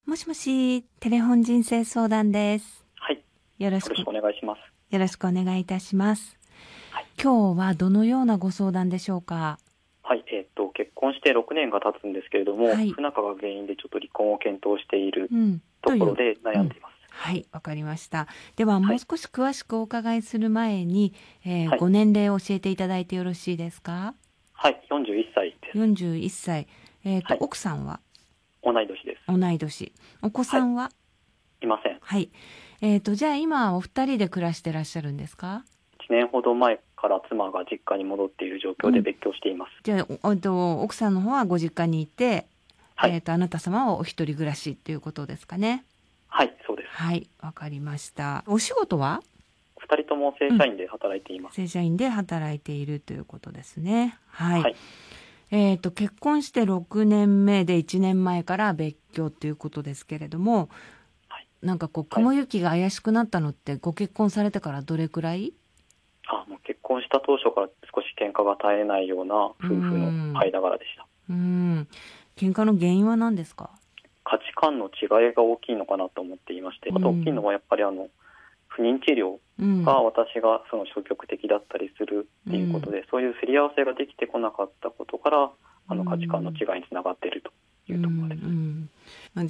もしもし、テレフォン人生相談です。 はい。 よろしくお願いします。 よろしくお願いいたします。 はい、 今日はどのようなご相談でしょうか？ はい。結婚して6年が経つんですけれども、 はい、 不仲が原因でちょっと離婚を検討しているとところで悩んでいます。 はい、わかりました。では、もう少し詳しくお伺いする前に、 はい、 ご年齢を教えていただいてよろしいですか？ はい、41歳です。 41歳。 はい、 奥さんは？ 同い年です。 同い年。お子さんは？ いません。 はい。じゃあ今お二人で暮らしてらっしゃるんですか 1年ほど前から妻が実家に戻っている状況で別居しています。 じゃあ奥さんの方はご実家にいて、 はい、 あなた様はお一人暮らしっていうことですかね？ はい、そうです。 はい、わかりました。お仕事は 2人とも正社員で働いています。 正社員で働いているということですね。はい。 はい、 結婚して6年目で1年前から別居ということですけれども、 はい、 なんかこう雲行きが怪しくなったのってご結婚されてからどれくらい？ もう結婚した当初から少し喧嘩が絶えないような夫婦の間柄でした。 喧嘩の原因は何ですか？ 価値観の違いが大きいのかなと思っていまして、あと大きいのはやっぱり不妊治療が私がその消極的だったりするっていうことで、そういうすり合わせができてこなかったことから価値観の違いにつながっているというところです。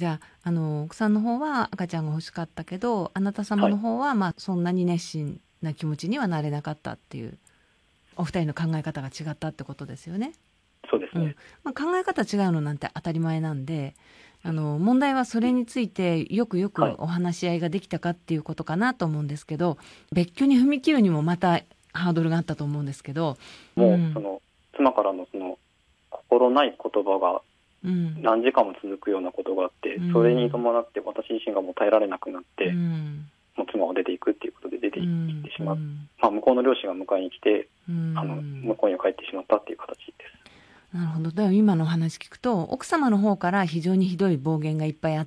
じゃあ、奥さんの方は赤ちゃんが欲しかったけど、あなた様の方は、そんなに熱心な気持ちにはなれなかったっていう、お二人の考え方が違ったってことですよね。 そうですね。 考え方違うのなんて当たり前なんで、問題はそれについてよくお話し合いができたかっていうことかなと思うんですけど、別居に踏み切るにもまたハードルがあったと思うんですけど、 もうその妻からのその心ない言葉が何時間も続くようなことがあって、それに伴って私自身がもう耐えられなくなって、もう妻を出ていくっていうことで出て行ってしまう、向こうの両親が迎えに来て、向こうに帰ってしまったっていう形です。 なるほど。では今の話聞くと、奥様の方から非常にひどい暴言がいっぱいあって、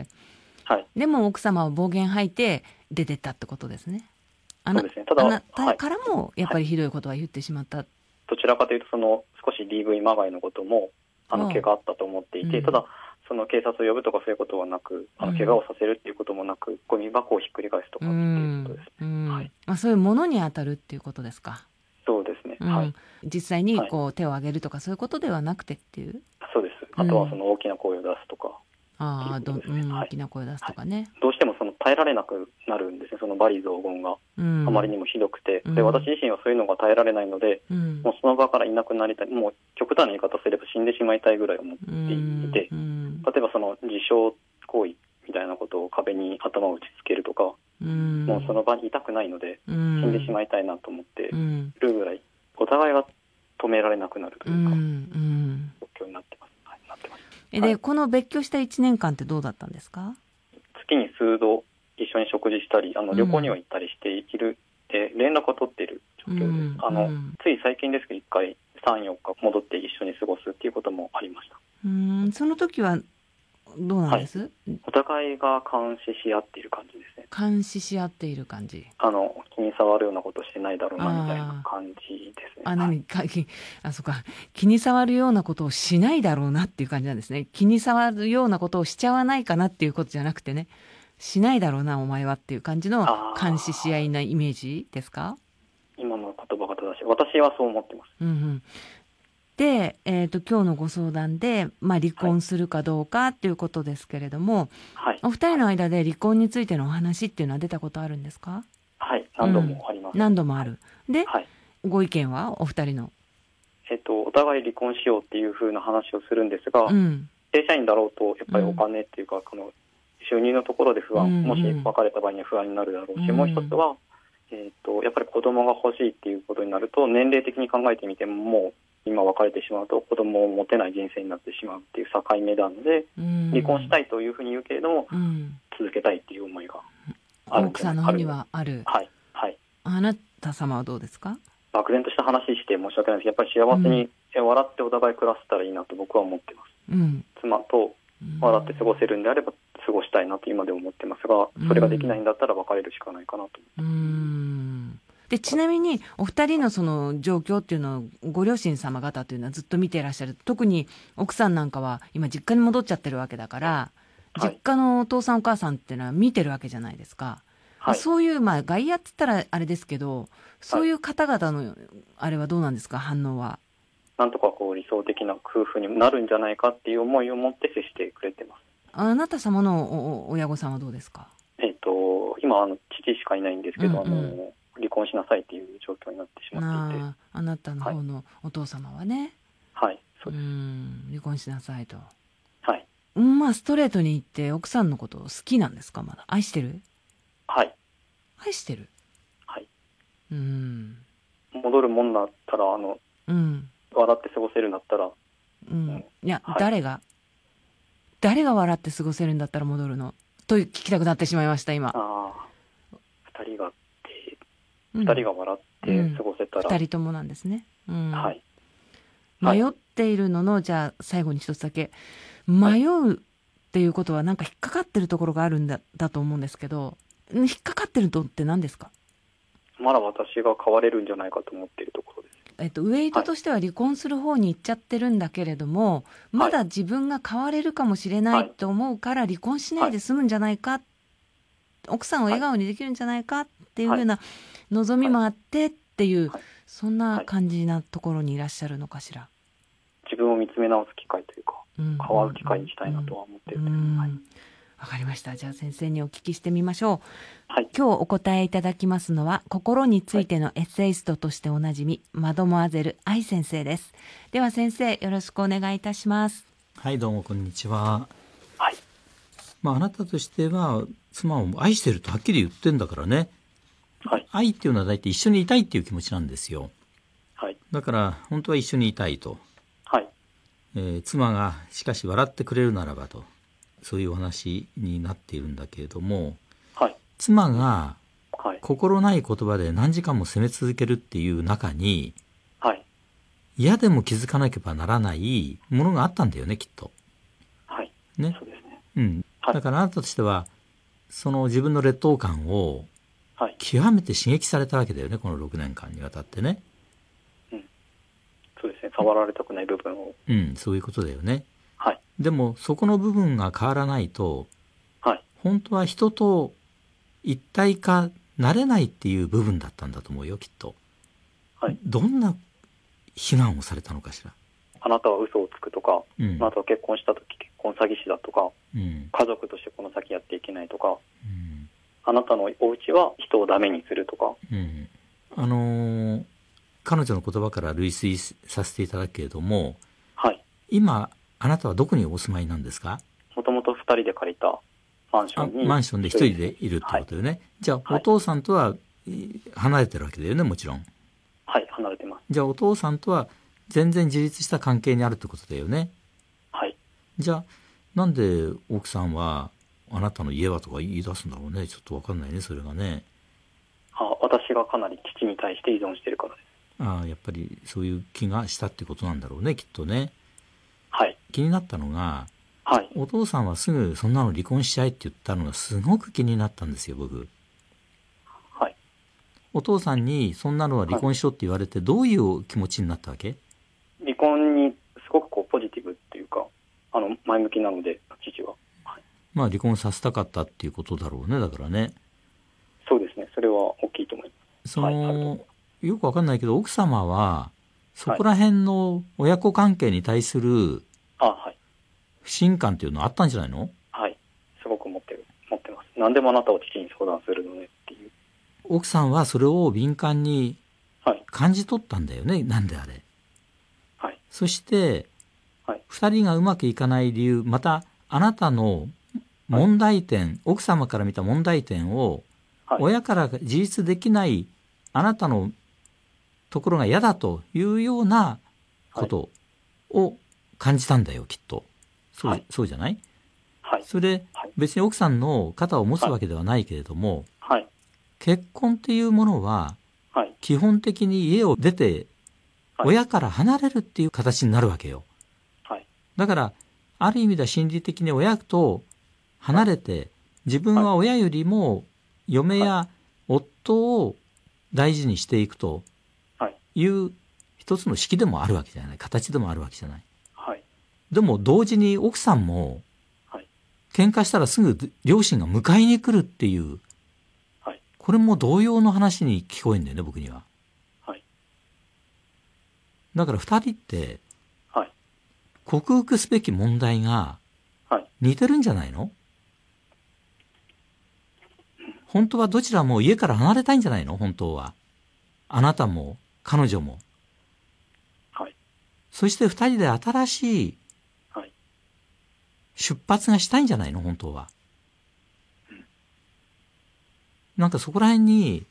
はい、 でも奥様は暴言吐いて出てったってことですね。 そうですね。ただ、 あなたからもやっぱりひどいことは言ってしまった。 どちらかというと少し DV まがいのことも怪我あったと思っていて、ただその警察を呼ぶとかそういうことはなく、怪我をさせるっていうこともなく、ゴミ箱をひっくり返すとかっていうことですね。 そういうものに当たるっていうことですか？ そうですね。 実際に手を挙げるとかそういうことではなくてっていう。 そうです。あとは大きな声を出すとか。 大きな声を出すとかね。 どうしても耐えられなくなるんですね。その罵詈雑言があまりにもひどくて、で私自身はそういうのが耐えられないので、もうその場からいなくなりたい、もう極端な言い方すれば死んでしまいたいぐらい思っていて、例えば自傷行為みたいなことを壁に頭を打ちつけるとか、もうその場にいたくないので、死んでしまいたいなと思ってるぐらい、お互いが止められなくなるというか、状況になってます。 で、この別居した1年間ってどうだったんですか？ 月に数度一緒に食事したり、旅行には行ったりしている、連絡を取っている状況です。つい最近ですけど、1回3、4日戻って一緒に過ごすっていうこともありました。 その時はどうなんです？ お互いが監視し合っている感じですね。 監視し合っている感じ。 気に障るようなことしてないだろうなみたいな感じですね。 そうか。気に障るようなことをしないだろうなっていう感じなんですね。気に障るようなことをしちゃわないかなっていうことじゃなくてね、しないだろうなお前はっていう感じの監視し合いなイメージですか？ 今の言葉が正しい。私はそう思ってます。 で、今日のご相談で、離婚するかどうかっていうことですけれども、お二人の間で離婚についてのお話っていうのは出たことあるんですか？ はい、何度もあります。 何度もある。で、ご意見はお二人の？ お互い離婚しようっていう風な話をするんですが、正社員だろうとやっぱりお金っていうか、収入のところで不安、もし別れた場合には不安になるだろうし、もう一つは、やっぱり子供が欲しいっていうことになると、年齢的に考えてみても、もう今別れてしまうと子供を持てない人生になってしまうっていう境目なので、離婚したいというふうに言うけれども、続けたいっていう思いがある。 奥さんの方にはある。あなた様はどうですか？ 漠然とした話して申し訳ないですけど、やっぱり幸せに笑ってお互い暮らせたらいいなと僕は思ってます。妻と笑って過ごせるんであれば過ごしたいなと今でも思ってますが、それができないんだったら別れるしかないかなと。 で、ちなみにお二人のその状況っていうのをご両親様方というのはずっと見ていらっしゃる。特に奥さんなんかは今実家に戻っちゃってるわけだから、 実家のお父さんお母さんっていうのは見てるわけじゃないですか。はい、そういう、まあ、外野って言ったらあれですけど、そういう方々のあれはどうなんですか、反応は。 なんとかこう理想的な夫婦になるんじゃないかっていう思いを持って接してくれてます。 あなた様の親御さんはどうですか？ 今父しかいないんですけど、離婚しなさいっていう状況になってしまっていて、 あなたの方のお父様はね、 はい、そうです。 離婚しなさいと。 はい。 まあストレートに言って奥さんのことを好きなんですか？まだ愛してる？ はい。 愛してる？ はい。 戻るもんだったら笑って過ごせるんだったら、 いや、はい、誰が笑って過ごせるんだったら戻るのと聞きたくなってしまいました今。 2人が笑って過ごせたら、 2人ともなんですね。 はい。 迷っているのの、じゃあ最後に一つだけ、迷うっていうことはなんか引っかかってるところがあるんだと思うんですけど、引っかかってるのって何ですか？ まだ私が変われるんじゃないかと思っているところです。 ウェイトとしては離婚する方に行っちゃってるんだけれども、はい、まだ自分が変われるかもしれないと思うから離婚しないで済むんじゃないか、奥さんを笑顔にできるんじゃないかっていうふうな望みもあってっていう、そんな感じなところにいらっしゃるのかしら。 自分を見つめ直す機会というか、変わる機会にしたいなとは思ってるんです。 わかりました。じゃあ先生にお聞きしてみましょう。 はい、 今日お答えいただきますのは、心についてのエッセイストとしておなじみ、マドモアゼル愛先生です。では先生、よろしくお願いいたします。 はい、どうもこんにちは。 はい。 あなたとしては妻を愛してるとはっきり言ってんだからね。はい。愛っていうのは大体一緒にいたいっていう気持ちなんですよ。 はい。 だから本当は一緒にいたいと。 はい。 妻がしかし笑ってくれるならばと。そういうお話になっているんだけれども、 はい、 妻が心ない言葉で何時間も責め続けるっていう中に、 はい、 嫌でも気づかなければならないものがあったんだよね、きっと。 はい。 ね。 そうですね。 だからあなたとしては、その自分の劣等感を極めて刺激されたわけだよね、この6年間にわたってね。 そうですね。触られたくない部分を。 そういうことだよね。 はい。 でもそこの部分が変わらないと、 はい、 本当は人と一体化なれないっていう部分だったんだと思うよ、きっと。 はい。 どんな非難をされたのかしら。 あなたは嘘をつくとか、あなたは結婚した時結婚詐欺師だとか、家族としてこの先やっていけないとか、あなたのお家は人をダメにするとか。 彼女の言葉から類推させていただくけれども、 はい、 今あなたはどこにお住まいなんですか？ もともと2人で借りたマンションに。 マンションで1人でいるってことよね。じゃあ、お父さんとは離れてるわけだよね、もちろん。 はい、離れてます。 じゃあお父さんとは全然自立した関係にあるってことだよね。 はい。 じゃあなんで奥さんはあなたの家はとか言い出すんだろうね。ちょっと分かんないね、それがね。 私がかなり父に対して依存してるからです。 やっぱりそういう気がしたってことなんだろうね、きっとね。 はい。 気になったのが、 はい、 お父さんはすぐそんなの離婚しちゃえって言ったのがすごく気になったんですよ、僕。 はい。 お父さんにそんなのは離婚しろって言われてどういう気持ちになったわけ？ 離婚にすごくポジティブっていうか、前向きなので、父は。はい、 離婚させたかったっていうことだろうね、だからね。 そうですね、それは大きいと思います。 よくわかんないけど、奥様はそこら辺の親子関係に対する不信感っていうのはあったんじゃないの？ はい、すごく持ってます。何でもあなたを父に相談するのねっていう。 奥さんはそれを敏感に感じ取ったんだよね、なんであれ。 はい。 そして、2人がうまくいかない理由、またあなたの問題点、奥様から見た問題点を、親から自立できないあなたのところが嫌だというようなことを感じたんだよ、きっと。そうじゃない？それで別に奥さんの肩を持つわけではないけれども、結婚っていうものは基本的に家を出て親から離れるっていう形になるわけよ。だからある意味では心理的に親と離れて、自分は親よりも嫁や夫を大事にしていくという一つの式でもあるわけじゃない、形でもあるわけじゃない。でも同時に奥さんも喧嘩したらすぐ両親が迎えに来るっていう、 はい、 これも同様の話に聞こえるんだよね、僕には。 はい、 だから2人って、 はい、 克服すべき問題が似てるんじゃないの？本当はどちらも家から離れたいんじゃないの？本当は。あなたも彼女も。 はい、 そして2人で新しい出発がしたいんじゃないの？本当は。なんかそこら辺に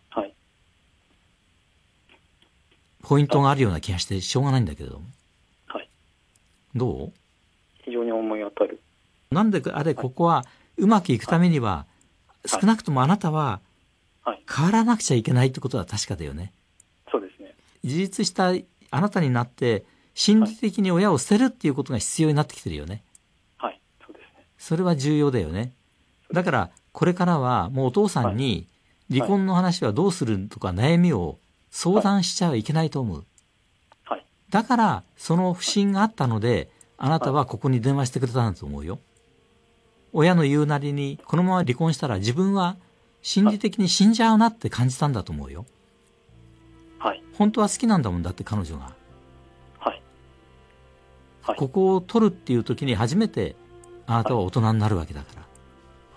ポイントがあるような気がしてしょうがないんだけれども、 はい、 どう？ 非常に思い当たる。 なんであれ、ここはうまくいくためには、少なくともあなたは変わらなくちゃいけないってことは確かだよね。 そうですね。 自立したあなたになって心理的に親を捨てるっていうことが必要になってきてるよね。 はい、そうですね。 それは重要だよね。だからこれからはもうお父さんに離婚の話はどうするとか悩みを相談しちゃいけないと思う。 はい、 だからその不信があったのであなたはここに電話してくれたんだと思うよ。親の言うなりにこのまま離婚したら自分は心理的に死んじゃうなって感じたんだと思うよ。 はい、 本当は好きなんだもんだって彼女が。 はいはい、 ここを取るっていう時に初めてあなたは大人になるわけだから、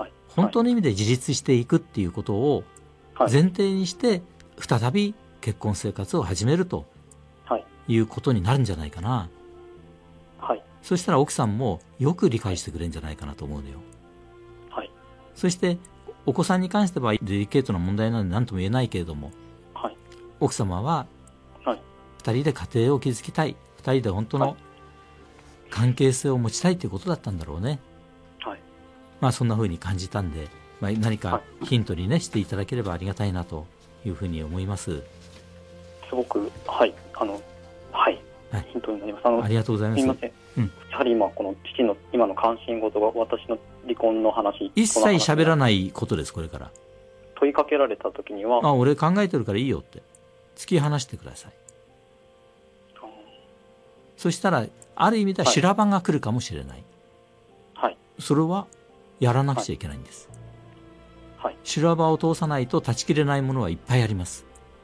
はい、本当の意味で自立していくっていうことを前提にして再び結婚生活を始めるということになるんじゃないかな。 はい、 そしたら奥さんもよく理解してくれるんじゃないかなと思うのよ。 はい、 そしてお子さんに関してはデリケートな問題なので何とも言えないけれども、 はい、 奥様は2人で家庭を築きたい、2人で本当の関係性を持ちたいということだったんだろうね。 はい、 まあそんな風に感じたんで、まあ、何かヒントにねしていただければありがたいなというふうに思います。 すごくはいはい、ヒントになります。 ありがとうございます。 すみません。やはり今この父の今の関心事が私の離婚の話、 一切喋らないことです。これから問いかけられた時には、 俺考えてるからいいよって突き放してください。そしたらある意味では修羅場が来るかもしれない、 はい、 それはやらなくちゃいけないんです、 はい、 修羅場を通さないと断ち切れないものはいっぱいあります、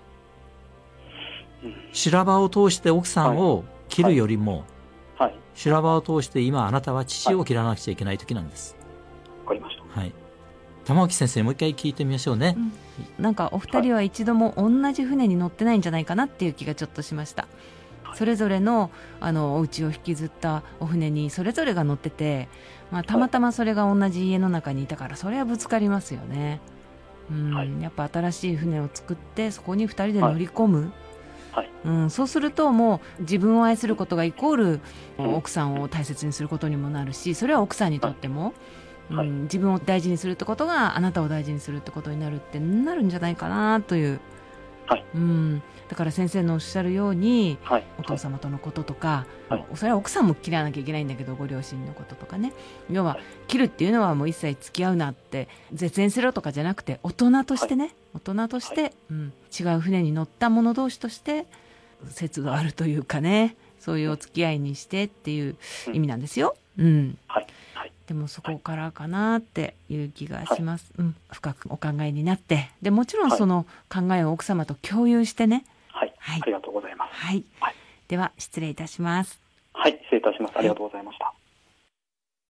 修羅場を通して奥さんを切るよりも、 はい、 修羅場を通して今あなたは父を切らなくちゃいけない時なんです。 わかりました。 はい、玉置先生もう一回聞いてみましょうね、 なんかお二人は一度も同じ船に乗ってないんじゃないかなっていう気がちょっとしました。それぞれのお家を引きずったお船にそれぞれが乗ってて、たまたまそれが同じ家の中にいたからそれはぶつかりますよね。やっぱ新しい船を作ってそこに2人で乗り込む、そうするともう自分を愛することがイコール奥さんを大切にすることにもなるし、それは奥さんにとっても、自分を大事にするってことがあなたを大事にするってことになるんじゃないかなという、だから先生のおっしゃるように、お父様とのこととか、それは奥さんも切らなきゃいけないんだけどご両親のこととかね、要は切るっていうのはもう一切付き合うなって絶縁しろとかじゃなくて大人としてね、大人として、違う船に乗った者同士として節度あるというかね、そういうお付き合いにしてっていう意味なんですよ。でもそこからかなっていう気がします、深くお考えになって、でもちろんその考えを奥様と共有してね。 ありがとうございます。 では失礼いたします。 失礼いたします。ありがとうございました。